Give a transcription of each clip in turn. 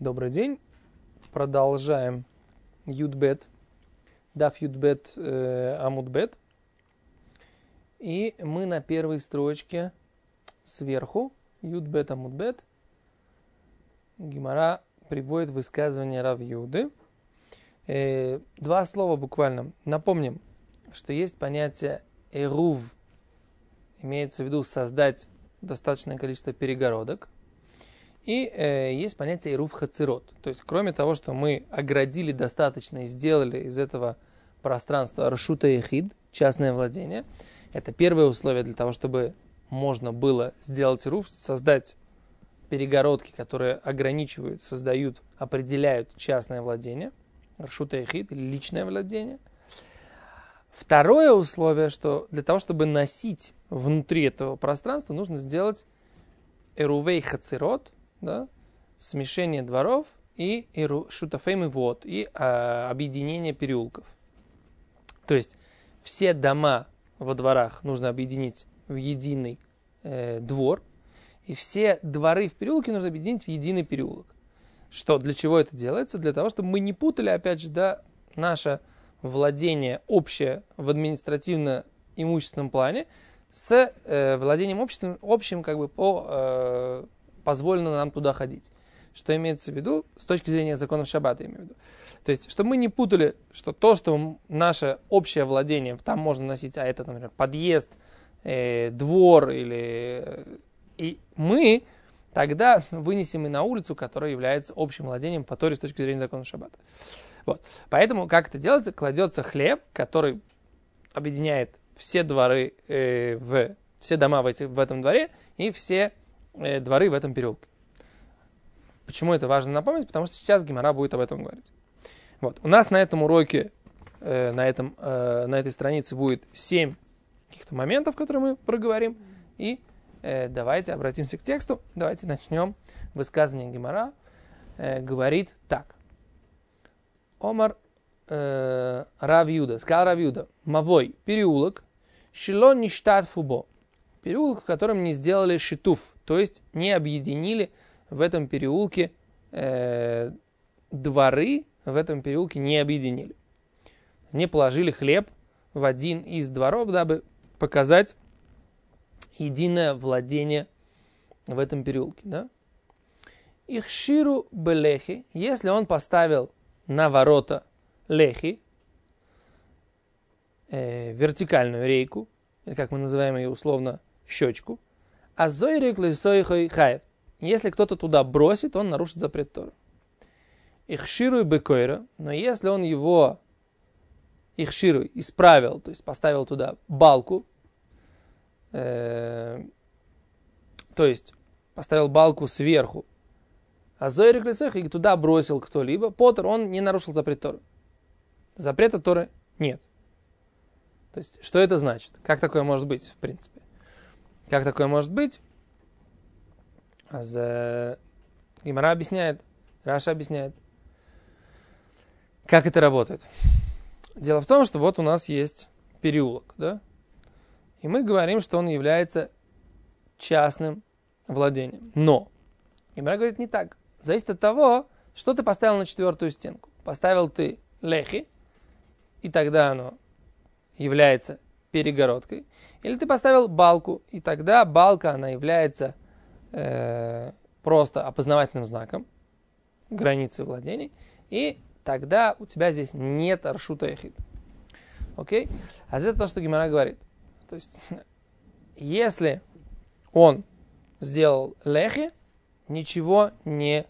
Добрый день. Продолжаем Юдбет, Даф Юдбет Амудбет. И мы на первой строчке сверху, Юдбет Амудбет, Гемара приводит высказывание Рав Юды. Два слова буквально. Напомним, что есть понятие эрув, имеется в виду создать достаточное количество перегородок. И есть понятие эрув хацирот. То есть, кроме того, что мы оградили достаточно и сделали из этого пространства рашута яхид, частное владение, это первое условие для того, чтобы можно было сделать эрув, создать перегородки, которые ограничивают, создают, определяют частное владение, рашута яхид или личное владение. Второе условие, что для того, чтобы носить внутри этого пространства, нужно сделать эрувей хацирот, да, смешение дворов и шутафейм и вод, и объединение переулков. То есть все дома во дворах нужно объединить в единый двор, и все дворы в переулке нужно объединить в единый переулок. Что, для чего это делается? Для того, чтобы мы не путали, опять же, да, наше владение общее в административно-имущественном плане с владением общим как бы по позволено нам туда ходить. Что имеется в виду с точки зрения законов шаббата, я имею в виду. То есть, чтобы мы не путали, что то, что наше общее владение, там можно носить, а это, например, подъезд, двор или... И мы тогда вынесем и на улицу, которая является общим владением по Торе с точки зрения законов шаббата. Вот. Поэтому, как это делается? Кладется хлеб, который объединяет все дворы, все дома в этом дворе и все дворы в этом переулке. Почему это важно напомнить? Потому что сейчас Гемара будет об этом говорить. Вот. У нас на этом уроке, на этой странице будет 7 каких-то моментов, которые мы проговорим. И давайте обратимся к тексту. Давайте начнем. Высказывание Гемара говорит так. Омар Рав Юда, сказал Рав Юда, Мавой, переулок, Шило ништат фубо. Переулок, в котором не сделали шитуф, то есть не объединили в этом переулке дворы, в этом переулке не объединили. Не положили хлеб в один из дворов, дабы показать единое владение в этом переулке. Да? Ихширу белехи, если он поставил на ворота лехи, вертикальную рейку, или как мы называем ее условно, щечку, а зойрик лисойхой хаев. Если кто-то туда бросит, он нарушит запрет Торы. Ихшируй бекойра, но если он его ихшируй исправил, то есть поставил туда балку, то есть поставил балку сверху, а зойрик лисойхой и туда бросил кто-либо, Потер, он не нарушил запрет Торы. Запрета Торы нет. То есть, что это значит? Как такое может быть, в принципе? Как такое может быть? Гемара объясняет, Раша объясняет, как это работает. Дело в том, что вот у нас есть переулок, да? И мы говорим, что он является частным владением. Но Гемара говорит не так. Зависит от того, что ты поставил на четвертую стенку. Поставил ты лехи, и тогда оно является перегородкой. Или ты поставил балку, и тогда балка, она является просто опознавательным знаком границы владений, и тогда у тебя здесь нет аршута яхид. Окей? А это то, что Гемара говорит. То есть, если он сделал лехи, ничего не...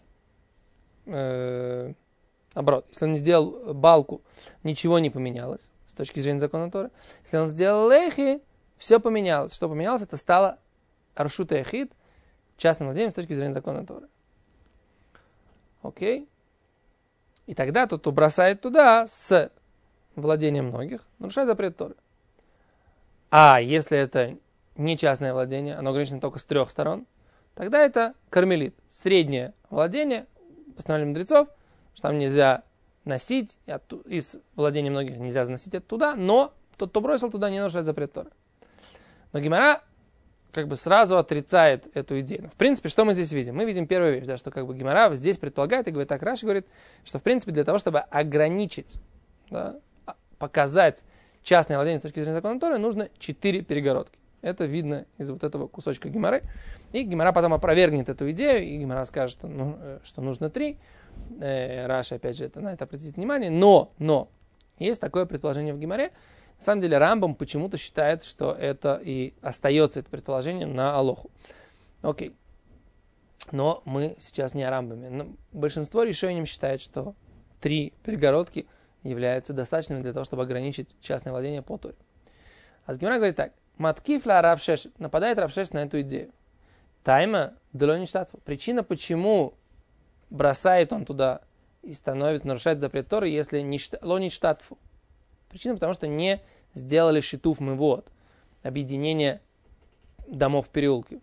наоборот, если он не сделал балку, ничего не поменялось с точки зрения закона Торы. Если он сделал лехи, все поменялось. Что поменялось? Это стало аршута яхид, частным владением с точки зрения закона Торы. Окей? И тогда тот, кто бросает туда с владением многих, нарушает запрет Торы. А если это не частное владение, оно ограничено только с 3 сторон, тогда это кармелит, среднее владение, постановление мудрецов, что там нельзя носить, из владения многих нельзя заносить оттуда, но тот, кто бросил туда, не нарушает запрет Торы. Но Гемара как бы сразу отрицает эту идею. В принципе, что мы здесь видим? Мы видим первую вещь, да, что как бы Гемара здесь предполагает и говорит так, Раши говорит, что в принципе для того, чтобы ограничить, да, показать частное владение с точки зрения закона Торы, нужно 4 перегородки. Это видно из вот этого кусочка Гемары. И Гемара потом опровергнет эту идею, и Гемара скажет, что нужно 3. Раши, опять же, на это обратить внимание. Но, есть такое предположение в Гемаре. На самом деле Рамбам почему-то считает, что это и остается это предположение на Алоху. Окей. Но мы сейчас не о Рамбаме. Но большинство решений считает, что 3 перегородки являются достаточными для того, чтобы ограничить частное владение по Торе. А Гемара говорит так. Маткифла Равшеш. Нападает Равшеш на эту идею. Тайма делони штатфу. Причина, почему бросает он туда и нарушает запрет Торы, если не лони штатфу. Причина, потому что не сделали шитуф мывот, объединение домов в переулке.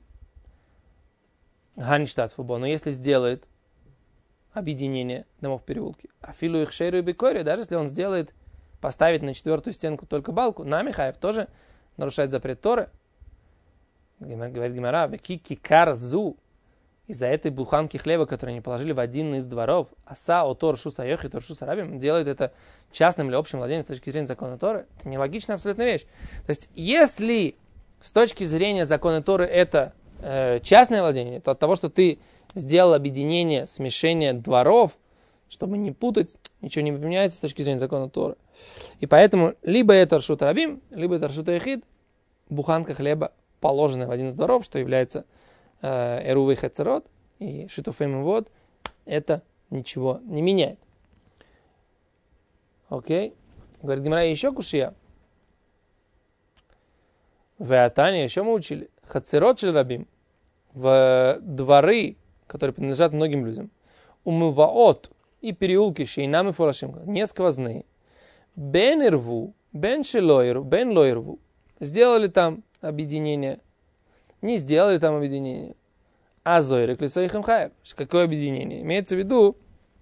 Гани штатфу бо. Но если сделает объединение домов в переулке, афилу их шейру и бекори, даже если он сделает, поставить на 4-ю стенку только балку, намихаев тоже нарушает запрет Торы. Говорит Гемара, веки карзу, из-за этой буханки хлеба, которую они положили в один из дворов, аса отор шуса йохи, тор шуса рабим, делают это частным или общим владением с точки зрения закона Торы. Это нелогичная абсолютно вещь. То есть, если с точки зрения закона Торы это частное владение, то от того, что ты сделал объединение, смешение дворов, чтобы не путать, ничего не поменяется с точки зрения закона Торы. И поэтому либо это ршут рабим, либо это ршут яхид, буханка хлеба, положенная в один из дворов, что является эрувей хацерот и шитуфем вод, это ничего не меняет. Окей. Говорит Гемара, еще кушия. В Атане еще мы учили. Хацерот шель рабим. В дворы, которые принадлежат многим людям. Умываот и переулки шейнам и фурашим, не сквозные. Бен ирву, бен шелойру, бен лойрву. Сделали там объединение. Не сделали там объединение. А зойрек лицо их имхаев. Какое объединение? Имеется в виду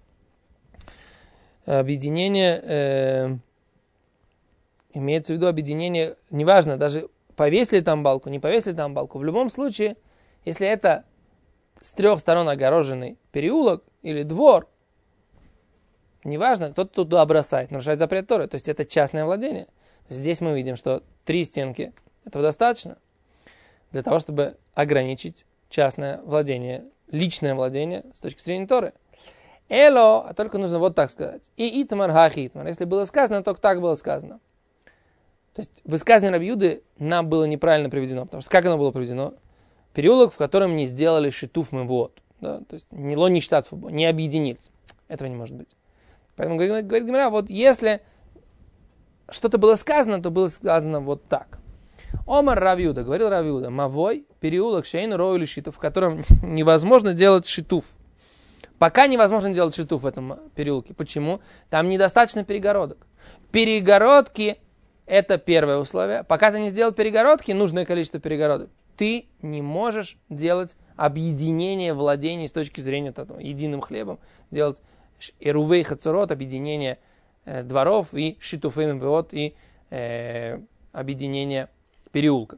объединение, неважно, даже повесили там балку, не повесили там балку. В любом случае, если это с 3 сторон огороженный переулок или двор, неважно, кто-то туда бросает, нарушает запрет Торы. То есть это частное владение. То есть здесь мы видим, что 3 стенки этого достаточно для того, чтобы ограничить частное владение, личное владение с точки зрения Торы. Эло, а только нужно вот так сказать. И итмар хахи итмар. Если было сказано, только так было сказано. То есть высказывание Раби Юды нам было неправильно приведено. Потому что как оно было приведено? Переулок, в котором не сделали шитуф мывот. Да? То есть не лони штатфу, не объединились. Этого не может быть. Поэтому говорит Гемара, вот если что-то было сказано, то было сказано вот так. Омар Рав Юда, говорил Рав Юда, мавой, переулок шейн роу или шитуф, в котором невозможно делать шитуф. Пока невозможно делать шитуф в этом переулке. Почему? Там недостаточно перегородок. Перегородки – это первое условие. Пока ты не сделал перегородки, нужное количество перегородок, ты не можешь делать объединение владений с точки зрения этого, единым хлебом, делать эрувей хацерот, объединение дворов, и шитуфейм веот, и объединение переулка.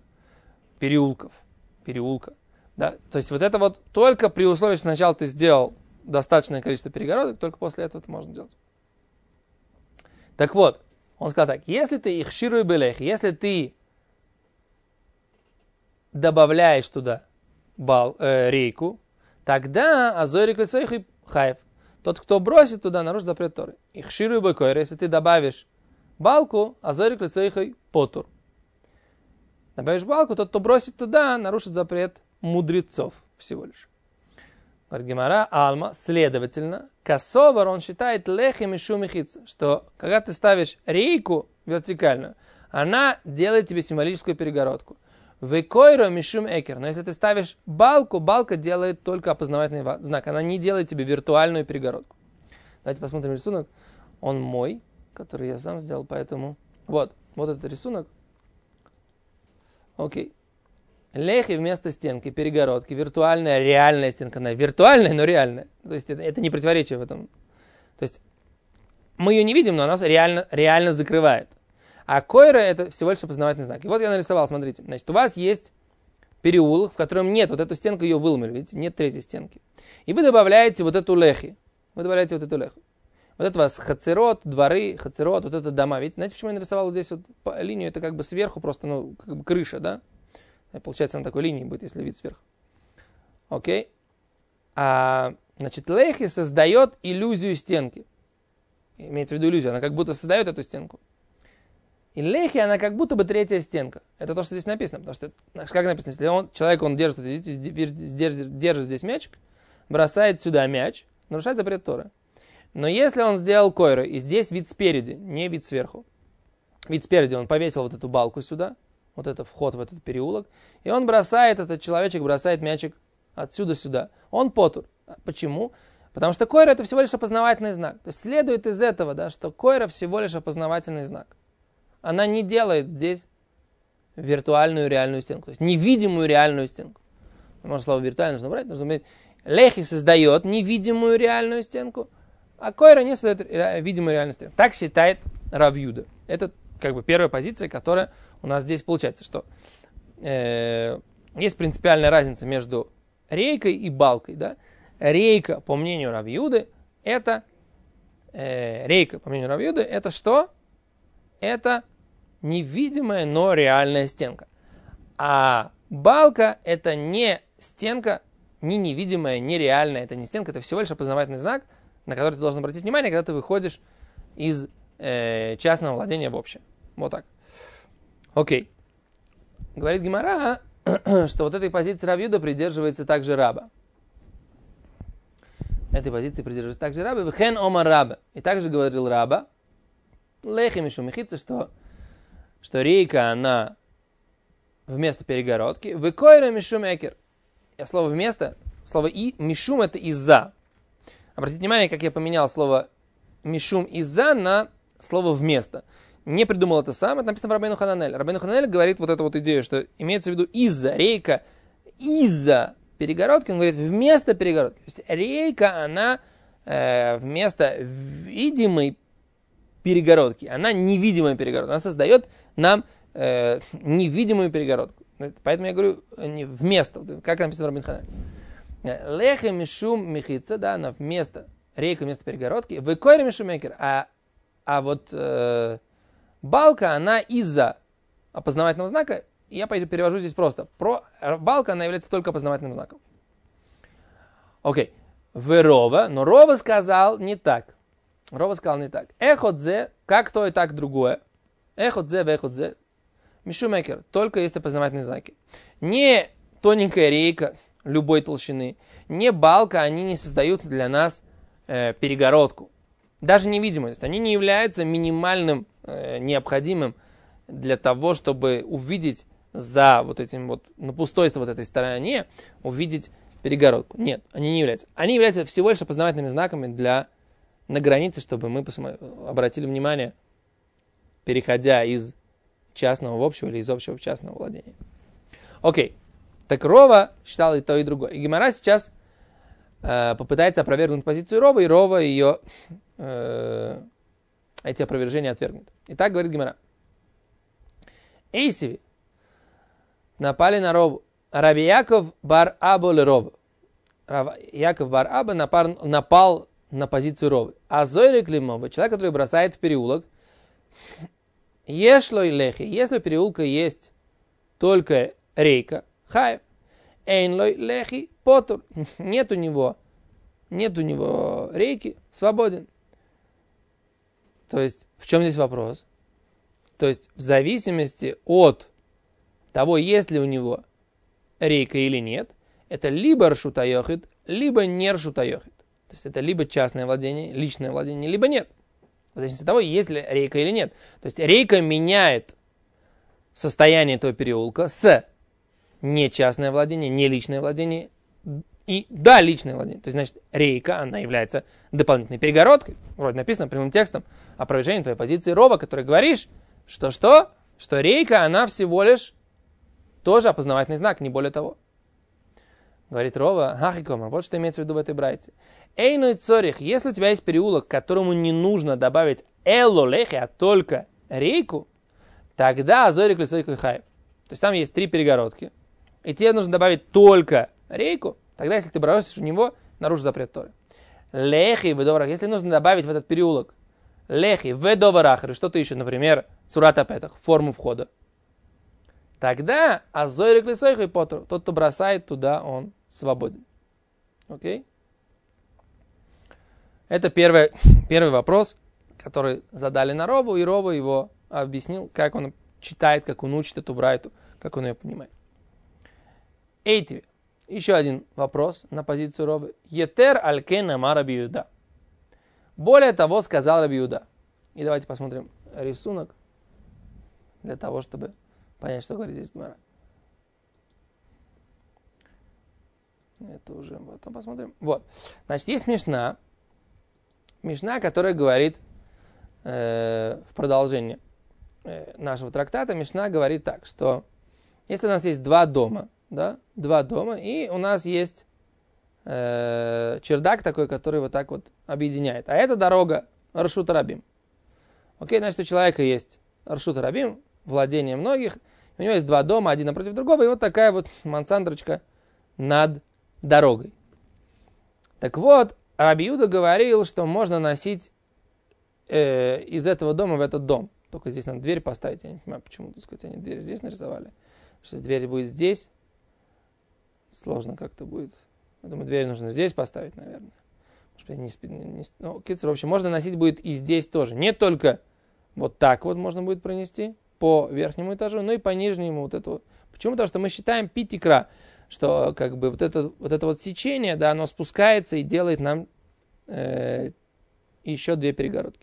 Да? То есть вот это вот только при условии, что сначала ты сделал достаточное количество перегородок, только после этого это можно делать. Так вот, он сказал так, если ты их шируй белех, если ты добавляешь туда рейку, тогда азорик лицоих и хаев. Тот, кто бросит туда, нарушит запрет Торы. Их шируй бекойр, если ты добавишь балку, азорик лицоих и потур. Добавишь балку, тот, кто бросит туда, нарушит запрет мудрецов всего лишь. Говорит Гемара, Алма, следовательно, косовар, он считает лехем и шумихица, что когда ты ставишь рейку вертикальную, она делает тебе символическую перегородку. Векойро мишум экер, но если ты ставишь балку, балка делает только опознавательный знак, она не делает тебе виртуальную перегородку. Давайте посмотрим рисунок. Он мой, который я сам сделал, поэтому вот этот рисунок. Окей. Лехи вместо стенки, перегородки, виртуальная, реальная стенка. Она виртуальная, но реальная. То есть это не противоречие в этом. То есть мы ее не видим, но она реально закрывает. А койра это всего лишь опознавательный знак. И вот я нарисовал, смотрите. Значит, у вас есть переулок, в котором нет, вот эту стенку ее выломали, видите, нет третьей стенки. И вы добавляете вот эту лехи. Вы добавляете вот эту леху. Вот это у вас хацерот, дворы, хацерот, вот это дома. Видите, знаете, почему я нарисовал вот здесь вот линию? Это как бы сверху просто, ну, как бы крыша, да? Получается, на такой линии будет, если вид сверху. Окей? Значит, лехи создает иллюзию стенки. Имеется в виду иллюзию, она как будто создает эту стенку. И лехи, она как будто бы третья стенка. Это то, что здесь написано. Потому что, как написано, если человек держит, видите, держит здесь мячик, бросает сюда мяч, нарушает запрет Торы. Но если он сделал койру, и здесь вид спереди, не вид сверху. Вид спереди, он повесил вот эту балку сюда, вот это вход в этот переулок, и он бросает, этот человечек бросает мячик отсюда сюда. Он потур. Почему? Потому что койра это всего лишь опознавательный знак. То есть следует из этого, да, что койра всего лишь опознавательный знак. Она не делает здесь виртуальную реальную стенку, то есть невидимую реальную стенку. Можно слово виртуально нужно брать, нужно говорить, лехи создает невидимую реальную стенку, а койра не создает видимую реальную стенку. Так считает Рав Юда. Это как бы первая позиция, которая у нас здесь получается, что есть принципиальная разница между рейкой и балкой. Да? Рейка, по мнению Рав Юды, это что? Это невидимая, но реальная стенка. А балка это не стенка, не невидимая, не реальная. Это не стенка, это всего лишь опознавательный знак, на который ты должен обратить внимание, когда ты выходишь из частного владения в общее. Вот так. Окей. Говорит Гемара, что вот этой позиции Рав Юда придерживается также Раба. Этой позиции придерживается также Раба. Вехен омар Раба. И также говорил Раба, лехи мишум мехица, что рейка, она вместо перегородки. Векойра мишум экер. Слово вместо, слово и мишум это из-за. Обратите внимание, как я поменял слово мишум из-за на слово вместо. Не придумал это сам, это написано в Рабейну Хананель. Рабейну Хананель говорит вот эту вот идею, что имеется в виду из-за, рейка из-за перегородки, он говорит вместо перегородки. То есть рейка, она вместо видимой перегородки, она невидимая перегородка, она создает нам невидимую перегородку. Поэтому я говорю вместо, как написано в Рабейну Хананель. Лехе мишум мехица, да, она вместо, рейка вместо перегородки, векойре мишум мекер, а вот балка, она из-за опознавательного знака, я перевожу здесь просто. Балка, она является только опознавательным знаком. Окей. Верова, но Рова сказал не так. Рова сказал не так. Эходзе, как то и так другое. Эходзе, вэходзе. Мишумекер, только есть опознавательные знаки. Не тоненькая рейка любой толщины, не балка, они не создают для нас перегородку. Даже невидимые. Они не являются минимальным необходимым для того, чтобы увидеть за вот этим вот, на пустой вот этой стороне, увидеть перегородку. Нет, они не являются. Они являются всего лишь опознавательными знаками на границе, чтобы мы обратили внимание, переходя из частного в общего или из общего в частного владения. Окей. Так Рова считал и то, и другое. И Гемара сейчас попытается опровергнуть позицию Рова, и Рова ее эти опровержения отвергнет. Итак, говорит Гемара. Эйсиви напали на Рову. Раби Яков бар Аба ле Рова. Яков бар Аба напал на позицию Ровы. А Зойрик Лимова, человек, который бросает в переулок, ешлой лехи, если у переулка есть только рейка, хаев, эйнлой лехи потур, нет у него рейки, свободен. То есть, в чем здесь вопрос? То есть, в зависимости от того, есть ли у него рейка или нет, это либо ршутайохид, либо не ршутайохид. То есть, это либо частное владение, личное владение, либо нет. В зависимости от того, есть ли рейка или нет. То есть, рейка меняет состояние этого переулка с не частное владение, не личное владение и да, личное владение. То есть, значит, рейка, она является дополнительной перегородкой. Вроде написано прямым текстом опровержение твоей позиции Рова, который говоришь, что рейка, она всего лишь тоже опознавательный знак, не более того. Говорит Рова, хахикомар, вот что имеется в виду в этой брайте. Эйной цорих, если у тебя есть переулок, к которому не нужно добавить элолехи, а только рейку, тогда азорик лисойку и хайв. То есть там есть 3 перегородки. и тебе нужно добавить только рейку, тогда, если ты бросишь в него, нарушишь запрет Торы. Лехи в доварах. Если нужно добавить в этот переулок лехи в доварах, или что-то еще, например, цурата петах, форму входа, тогда азойрик лисойху и потру. Тот, кто бросает туда, он свободен. Окей? Это первый вопрос, который задали на Рову, и Рова его объяснил, как он читает, как он учит эту брайту, как он ее понимает. Эйтви. Еще один вопрос на позицию Ровы. Етер алькен амар Раби Юда. Более того, сказал Раби Юда. И давайте посмотрим рисунок для того, чтобы понять, что говорит здесь Гемара. Это уже потом посмотрим. Вот. Значит, есть Мишна, которая говорит в продолжении нашего трактата, Мишна говорит так, что если у нас есть два дома, и у нас есть чердак такой, который вот так вот объединяет. А это дорога Рашут Рабим. Окей, значит, у человека есть Рашут Рабим, владение многих, у него есть два дома, один напротив другого, и вот такая вот мансандрочка над дорогой. Так вот, Раби Юда говорил, что можно носить из этого дома в этот дом. Только здесь надо дверь поставить. Я не понимаю, почему, так сказать, они дверь здесь нарисовали. Сейчас дверь будет здесь. Сложно как-то будет. Я думаю, дверь нужно здесь поставить, наверное. Может быть, ну, в общем, можно носить будет и здесь тоже. Не только вот так вот можно будет пронести по верхнему этажу, но и по нижнему вот этого. Почему? Потому что мы считаем питикра, что как бы вот это сечение, да, оно спускается и делает нам еще две перегородки.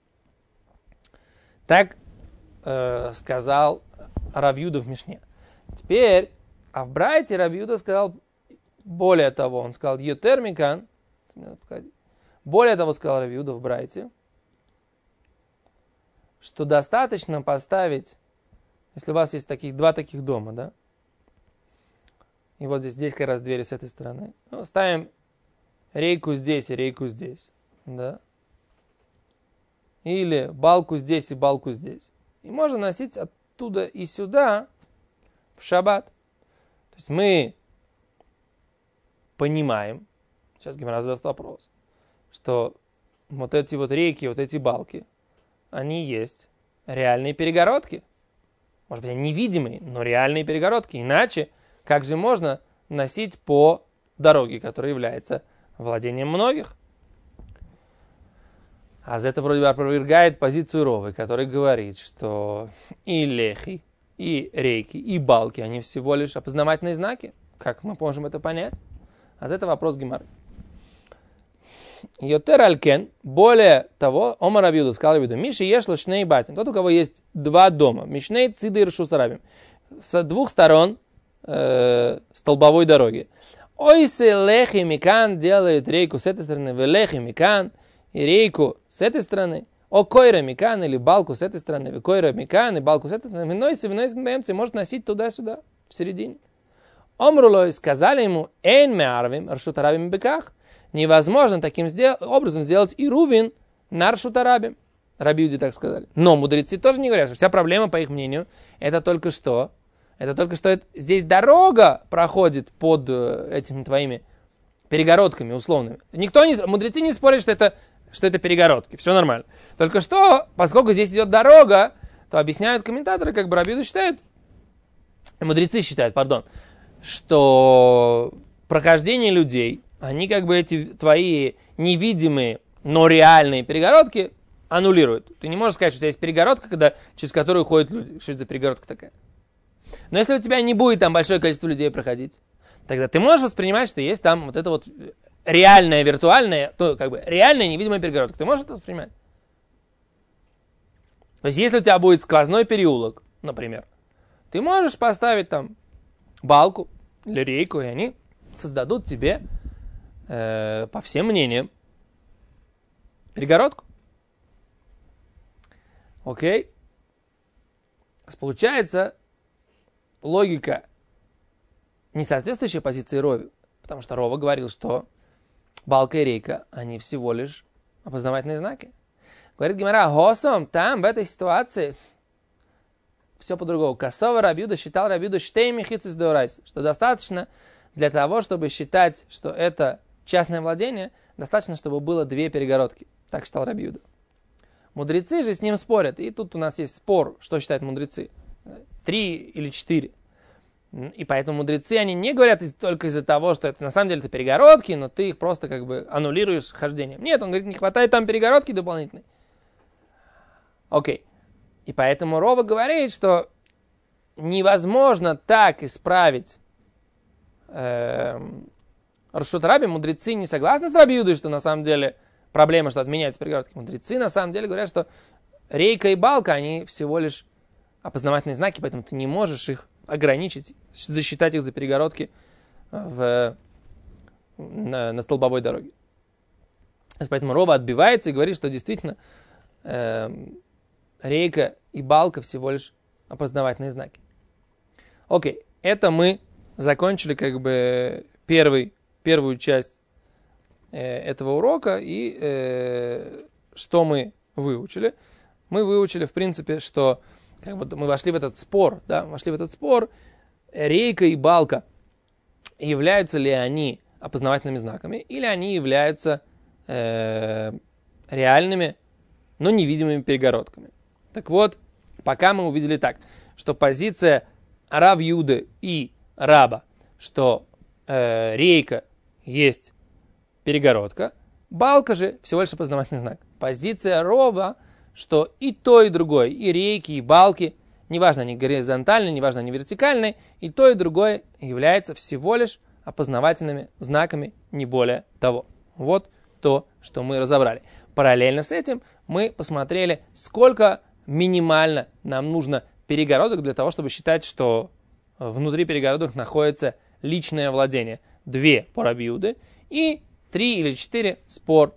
Так сказал Рав Юда в Мишне. Теперь, а в Брайте Рав Юда сказал более того, он сказал Йотер микан, более того сказал Рав Юда в Брайте, что достаточно поставить, если у вас есть два таких дома, да, и вот здесь как раз двери с этой стороны, ну, ставим рейку здесь и рейку здесь, да, или балку здесь и балку здесь. И можно носить оттуда и сюда в шаббат. То есть мы понимаем, сейчас Гемара задаст вопрос, что вот эти вот рейки, вот эти балки, они есть реальные перегородки. Может быть, они невидимые, но реальные перегородки. Иначе, как же можно носить по дороге, которая является владением многих? А за это вроде бы опровергает позицию Ровы, который говорит, что и лехи, и рейки, и балки, они всего лишь опознавательные знаки. Как мы можем это понять? А за это вопрос Гемары. Йотер алькен, более того, Омар Раби Юда сказал Раби Юда, Миши ешло шней батин, тот, у кого есть два дома, Мишней циды и Рашус Рабим, с двух сторон столбовой дороги. Ойсе лехи микан делает рейку с этой стороны, велехи микан, и рейку с этой стороны, о койра микан, или балку с этой стороны, койра микан, и балку с этой стороны, винойся, может носить туда-сюда, в середине. Омрулой сказали ему, эйн меарвим, Рашут Рабим беках, невозможно таким образом сделать и рувин на Рашут Рабим. Раби Юде так сказали. Но мудрецы тоже не говорят, что вся проблема, по их мнению, это только что здесь дорога проходит под этими твоими перегородками условными. Мудрецы не спорят, что это перегородки. Все нормально. Только что, поскольку здесь идет дорога, то объясняют комментаторы, как бы Раби Юда считает, мудрецы считают, что прохождение людей, они как бы эти твои невидимые, но реальные перегородки аннулируют. Ты не можешь сказать, что у тебя есть перегородка, через которую ходят люди. Что это за перегородка такая? Но если у тебя не будет там большое количество людей проходить, тогда ты можешь воспринимать, что есть там вот это вот реальная, виртуальная, как бы реальная невидимая перегородка. Ты можешь это воспринимать? То есть, если у тебя будет сквозной переулок, например, ты можешь поставить там балку или рейку, и они создадут тебе, по всем мнениям, перегородку. Окей? Получается, логика не соответствующая позиции Рове, потому что Рова говорил, что балка и рейка, они всего лишь опознавательные знаки. Говорит Гемара, Госом, там, в этой ситуации, все по-другому. Косова Рав Юда считал Рав Юда штей мехицис деорайса, что достаточно для того, чтобы считать, что это частное владение, достаточно, чтобы было 2 перегородки. Так считал Рав Юда. Мудрецы же с ним спорят. И тут у нас есть спор, что считают мудрецы. 3 или 4. И поэтому мудрецы, они не говорят только из-за того, что это на самом деле это перегородки, но ты их просто как бы аннулируешь хождением. Нет, он говорит, не хватает там перегородки дополнительной. Окей. И поэтому Рова говорит, что невозможно так исправить Рашут Раби. Мудрецы не согласны с Раби Юдой, что на самом деле проблема, что отменяются перегородки. Мудрецы на самом деле говорят, что рейка и балка, они всего лишь опознавательные знаки, поэтому ты не можешь их ограничить, засчитать их за перегородки на столбовой дороге. Поэтому Рова отбивается и говорит, что действительно рейка и балка всего лишь опознавательные знаки. Окей, это мы закончили как бы первую часть этого урока. И что мы выучили? Мы выучили, в принципе, что как бы мы вошли в этот спор, рейка и балка, являются ли они опознавательными знаками, или они являются реальными, но невидимыми перегородками. Так вот, пока мы увидели так, что позиция Рав Юды и Раба, что рейка есть перегородка, балка же всего лишь опознавательный знак. Позиция Рова, что и то, и другое, и рейки, и балки, неважно, они горизонтальные, неважно, они вертикальные, и то, и другое является всего лишь опознавательными знаками, не более того. Вот то, что мы разобрали. Параллельно с этим мы посмотрели, сколько минимально нам нужно перегородок для того, чтобы считать, что внутри перегородок находится личное владение. 2 по Раби Юде и 3 или 4 спор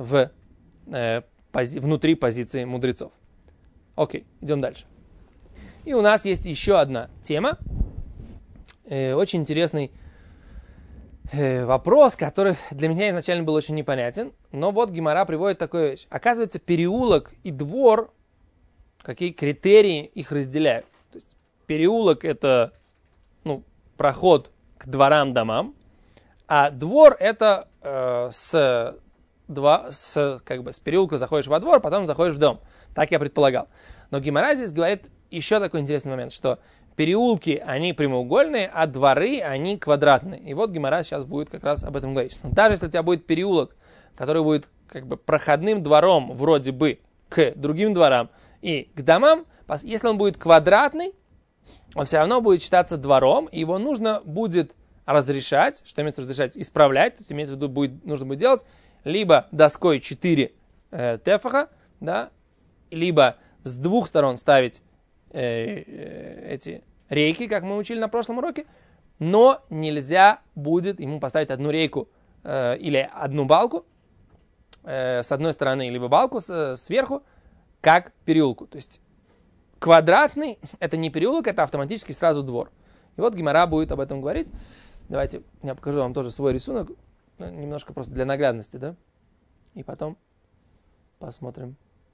внутри позиции мудрецов. Окей, идем дальше. И у нас есть еще одна тема. Очень интересный вопрос, который для меня изначально был очень непонятен. Но вот Гемара приводит такую вещь. Оказывается, переулок и двор, какие критерии их разделяют. То есть переулок — это проход к дворам, домам, а двор — это с переулка заходишь во двор, потом заходишь в дом. Так я предполагал. Но Гемара здесь говорит еще такой интересный момент, что переулки, они прямоугольные, а дворы, они квадратные. И вот Гемара сейчас будет как раз об этом говорить. Но даже если у тебя будет переулок, который будет как бы проходным двором вроде бы к другим дворам и к домам, если он будет квадратный, он все равно будет считаться двором, и его нужно будет разрешать, что имеется в виду разрешать, исправлять, то есть имеется в виду нужно будет делать либо доской 4 тефаха, да, либо с 2 сторон ставить эти рейки, как мы учили на прошлом уроке, но нельзя будет ему поставить одну рейку или одну балку с одной стороны, либо балку сверху, как переулку. То есть квадратный — это не переулок, это автоматически сразу двор. И вот Гемара будет об этом говорить. Давайте я покажу вам тоже свой рисунок, немножко просто для наглядности, да? И потом посмотрим.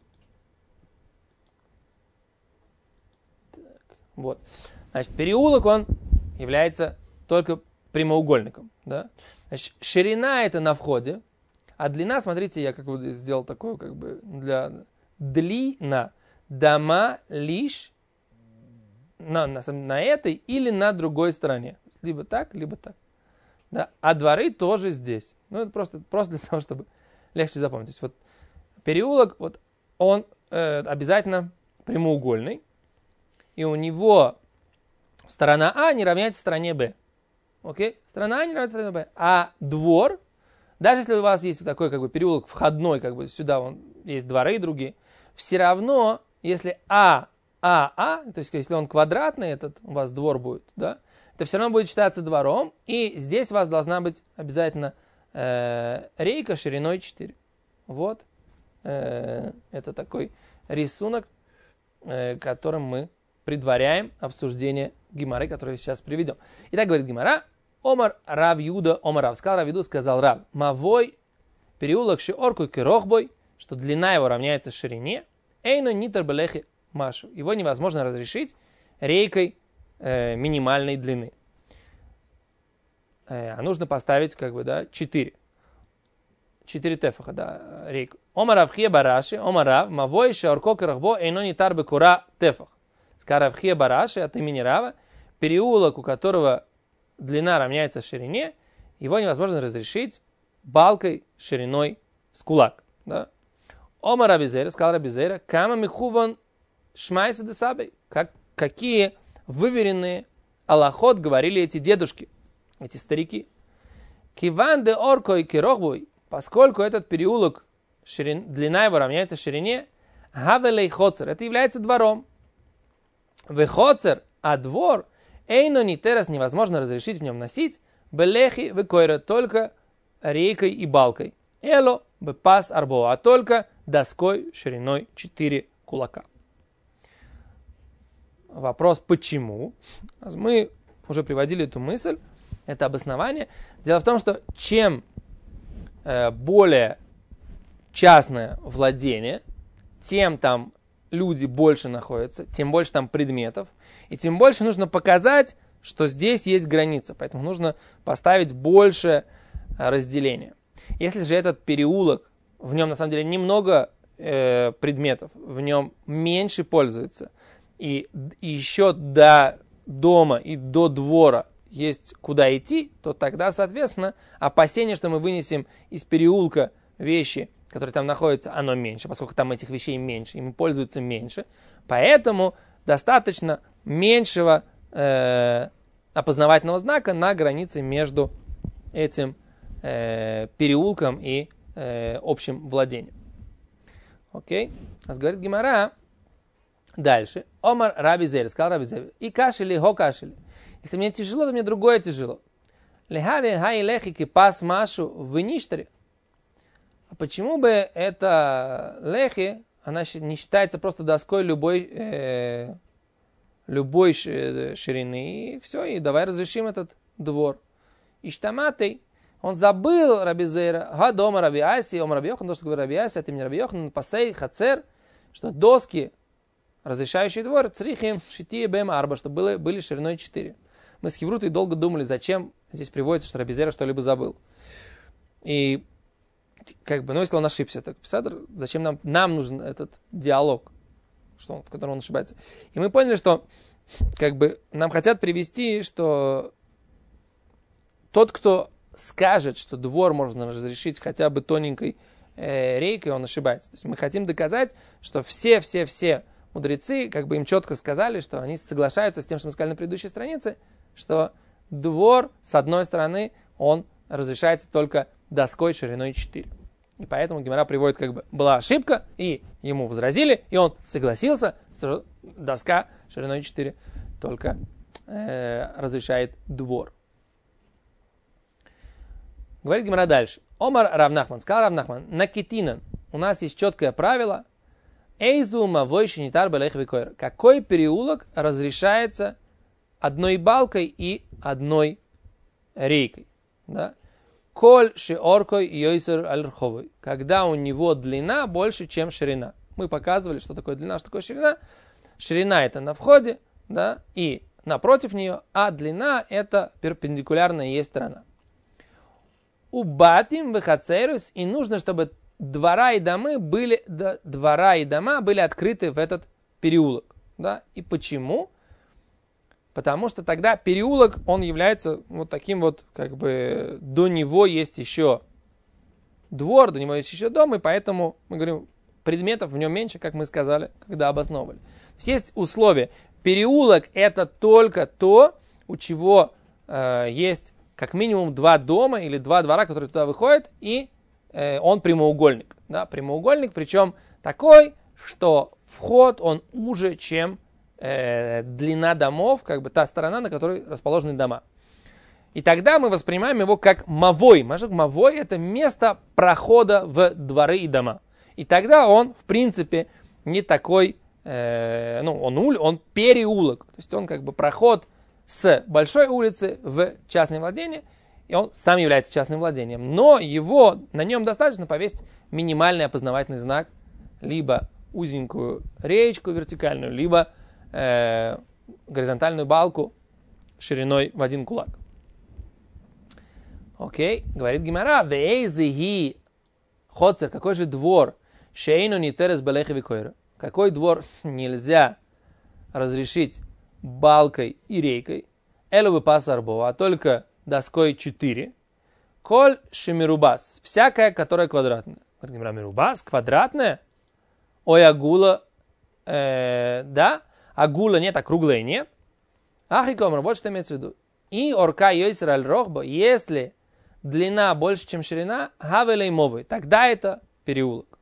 Так, вот. Значит, переулок, он является только прямоугольником, да? Значит, ширина — это на входе, а длина, смотрите, я как бы сделал такое, как бы для длина дома лишь на этой или на другой стороне. Либо так, либо так. Да? А дворы тоже здесь. Ну, это просто для того, чтобы легче запомнить. То есть, вот переулок, вот, он обязательно прямоугольный. И у него сторона А не равняется стороне Б. Окей? Сторона А не равняется стороне Б. А двор, даже если у вас есть такой как бы переулок входной, как бы сюда есть дворы другие, все равно, если то есть если он квадратный, этот у вас двор будет, да, это все равно будет считаться двором, и здесь у вас должна быть обязательно рейка шириной 4. Вот это такой рисунок, которым мы предваряем обсуждение Гемары, которое сейчас приведем. Итак, говорит Гемара, Омар Рав Юда, Омар Рав, сказал Рав Юда, сказал Рав, Мавой переулок шиорку кирохбой, что длина его равняется ширине, эйно нитер белехи машу. Его невозможно разрешить рейкой минимальной длины. А нужно поставить, 4. 4 тефаха, да, рейку. Омарав хия бараши, омарав, мавой шаурко карахбо, эйнони тарбе кура тефах. Скарав хия бараши от имени Рава, переулок, у которого длина равняется ширине, его невозможно разрешить балкой шириной с кулак. Да? Омар Рабизейра, сказал Рабизейра, кама михуван шмайса де сабей. Какие выверенные алахот говорили эти дедушки, эти старики. Киван де орко и кирохбой, поскольку этот переулок, длина его равняется ширине, гавелей хоцер, это является двором. Вехоцер, а двор, эйно нитерас, невозможно разрешить в нем носить, белехи векойра, только рейкой и балкой. Эло бепас арбо, а только доской шириной 4 кулака. Вопрос, почему? Мы уже приводили эту мысль, это обоснование. Дело в том, что чем более частное владение, тем там люди больше находятся, тем больше там предметов, и тем больше нужно показать, что здесь есть граница. Поэтому нужно поставить больше разделения. Если же этот переулок, в нем на самом деле немного предметов, в нем меньше пользуются, и еще до дома и до двора есть куда идти, то тогда, соответственно, опасение, что мы вынесем из переулка вещи, которые там находятся, оно меньше, поскольку там этих вещей меньше, им пользуются меньше. Поэтому достаточно меньшего опознавательного знака на границе между этим переулком и общим владением. Окей? Говорит Гемара дальше. Омар Раби Зейр, сказал Раби Зейр, и кашели, хо кашели. Если мне тяжело, то мне другое тяжело. Лехаве хай лехи кипас машу в ништаре. А почему бы это лехи, она не считается просто доской любой ширины, и все, и давай разрешим этот двор. Иштаматей, он забыл Раби Зейра, гадома Раби Аси, ом Раби Йохан, то, что говорит Раби Аси, это имени Раби Йохан, пасей, хацер, что доски, разрешающие двор, црихим, шитие, бэм, арба, что были шириной 4. Мы с Хеврутой долго думали, зачем здесь приводится, что Раби Зейра что-либо забыл. И если он ошибся, так зачем нам нужен этот диалог, в котором он ошибается. И мы поняли, что нам хотят привести, что тот, кто скажет, что двор можно разрешить хотя бы тоненькой рейкой, он ошибается. То есть мы хотим доказать, что все мудрецы, им четко сказали, что они соглашаются с тем, что мы сказали на предыдущей странице, что двор, с одной стороны, он разрешается только доской шириной 4. И поэтому Гемара приводит, была ошибка, и ему возразили, и он согласился, что доска шириной 4 только разрешает двор. Говорит Гемара дальше. Омар Равнахман, сказал Равнахман, на Китинан у нас есть четкое правило, эйзума войшинитар белех викойр. Какой переулок разрешается одной балкой и одной рейкой? Да? Коль шиоркой йойсер аль-рховой. Когда у него длина больше, чем ширина. Мы показывали, что такое длина, что такое ширина. Ширина это на входе, да, и напротив нее, а длина это перпендикулярная ей сторона. Убатим вехацерус, и нужно, чтобы двора и дома были открыты в этот переулок. Да? И почему? Потому что тогда переулок, он является таким до него есть еще двор, до него есть еще дом, и поэтому, мы говорим, предметов в нем меньше, как мы сказали, когда обосновывали. То есть условие. Переулок это только то, у чего есть как минимум 2 дома или 2 двора, которые туда выходят, и он прямоугольник. Да? Прямоугольник, причем такой, что вход он уже, чем длина домов, та сторона, на которой расположены дома. И тогда мы воспринимаем его как мавой. Мавой это место прохода в дворы и дома. И тогда он, в принципе, не такой, он переулок. То есть он проход с большой улицы в частное владение, и он сам является частным владением. Но на нем достаточно повесить минимальный опознавательный знак, либо узенькую речку вертикальную, либо горизонтальную балку шириной в 1 кулак. Окей, говорит Гемара, вейзихи хоцер, какой же двор, шейну нитерес белехи койра, какой двор нельзя разрешить балкой и рейкой, элу бы пасарбо, а только доской 4, коль шемирубас, всякая, которая квадратная. Говорит Гемара, мирубас, квадратная? Ой, агула, да, агула нет, а круглая нет. Ахикомр, вот что имеется в виду. И орка йойсер аль рохба, если длина больше, чем ширина, гавелей мовы, тогда это переулок.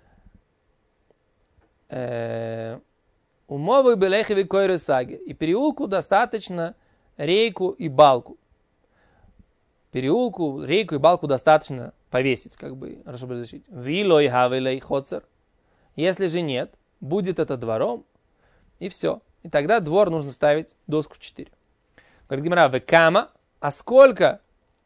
Умовы белехеви койры саги. И переулку достаточно рейку и балку. Переулку, рейку и балку достаточно повесить, чтобы разрешить. Вилой гавелей хоцер. Если же нет, будет это двором, и все. И тогда двор нужно ставить доску 4. Говорит Гемара, векама, а сколько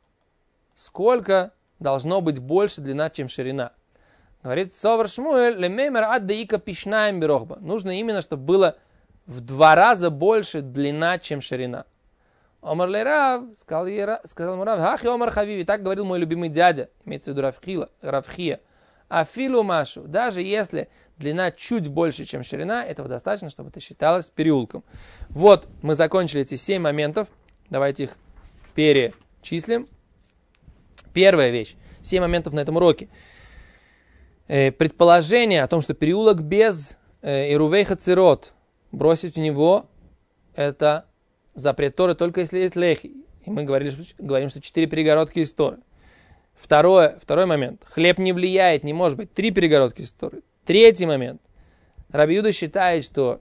должно быть больше длина, чем ширина? Говорит Совар Шмуэль, лемеймер аддаика пишнаем берохба. Нужно именно, чтобы было в 2 раза больше длина, чем ширина. Омар лерав, сказал ему Рав, хахи омар хавиви, так говорил мой любимый дядя, имеется в виду Равхия. Афилу машу, даже если длина чуть больше, чем ширина, этого достаточно, чтобы это считалось переулком. Вот, мы закончили эти 7 моментов. Давайте их перечислим. Первая вещь. 7 моментов на этом уроке. Предположение о том, что переулок без ирувей хацирот, бросить в него, это запрет Торы, только если есть лехи. И мы говорим, что 4 перегородки из Торы. Второй момент. Хлеб не влияет, не может быть. 3 перегородки из Торы. Третий момент. Раби Юда считает, что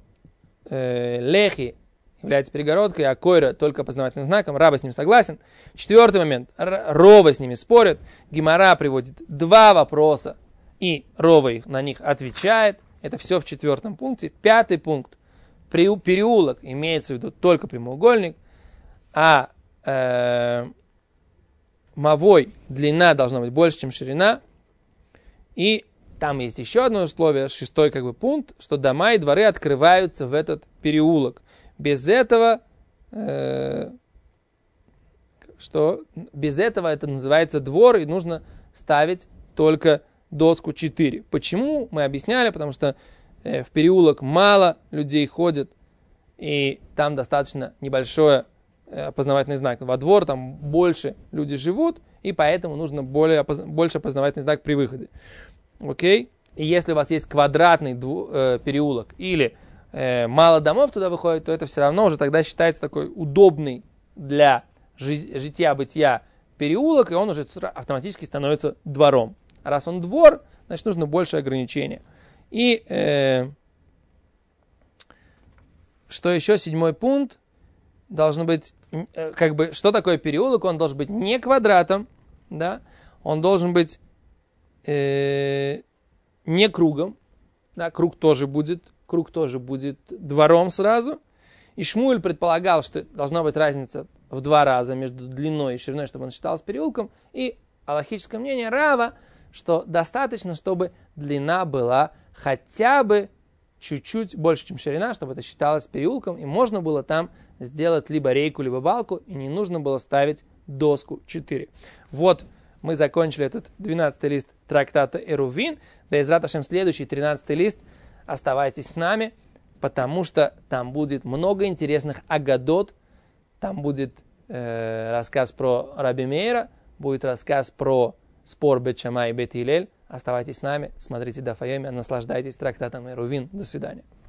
лехи является перегородкой, а койра только опознавательным знаком. Раба с ним согласен. 4 момент. Рова с ними спорит. Гемара приводит 2 вопроса, и Рова на них отвечает. Это все в 4 пункте. 5-й пункт. Переулок имеется в виду только прямоугольник, а мавой длина должна быть больше, чем ширина. И там есть еще одно условие, 6-й пункт, что дома и дворы открываются в этот переулок. Без этого это называется двор, и нужно ставить только доску 4. Почему? Мы объясняли, потому что в переулок мало людей ходит, и там достаточно небольшой опознавательный знак. Во двор там больше люди живут, и поэтому нужно больше опознавательный знак при выходе. Окей? И если у вас есть квадратный переулок или мало домов туда выходит, то это все равно уже тогда считается такой удобный для жития-бытия переулок, и он уже автоматически становится двором. А раз он двор, значит нужно больше ограничения. И что еще, 7-й пункт, должен быть, что такое переулок? Он должен быть не квадратом, да? Он должен быть не кругом, да? Круг тоже будет двором сразу. И Шмуэль предполагал, что должна быть разница в 2 раза между длиной и шириной, чтобы он считался переулком. И алахическое мнение Рава, что достаточно, чтобы длина была хотя бы чуть-чуть больше, чем ширина, чтобы это считалось переулком, и можно было там сделать либо рейку, либо балку, и не нужно было ставить доску 4. Вот мы закончили этот 12-й лист трактата Эрувин. Бе'эзрат Ашем, следующий 13-й лист. Оставайтесь с нами, потому что там будет много интересных агадот. Там будет рассказ про Раби Мейра, будет рассказ про спор Бет Шамай и Бет Гилель. Оставайтесь с нами, смотрите Даф Йоми, наслаждайтесь трактатом Эрувин. До свидания.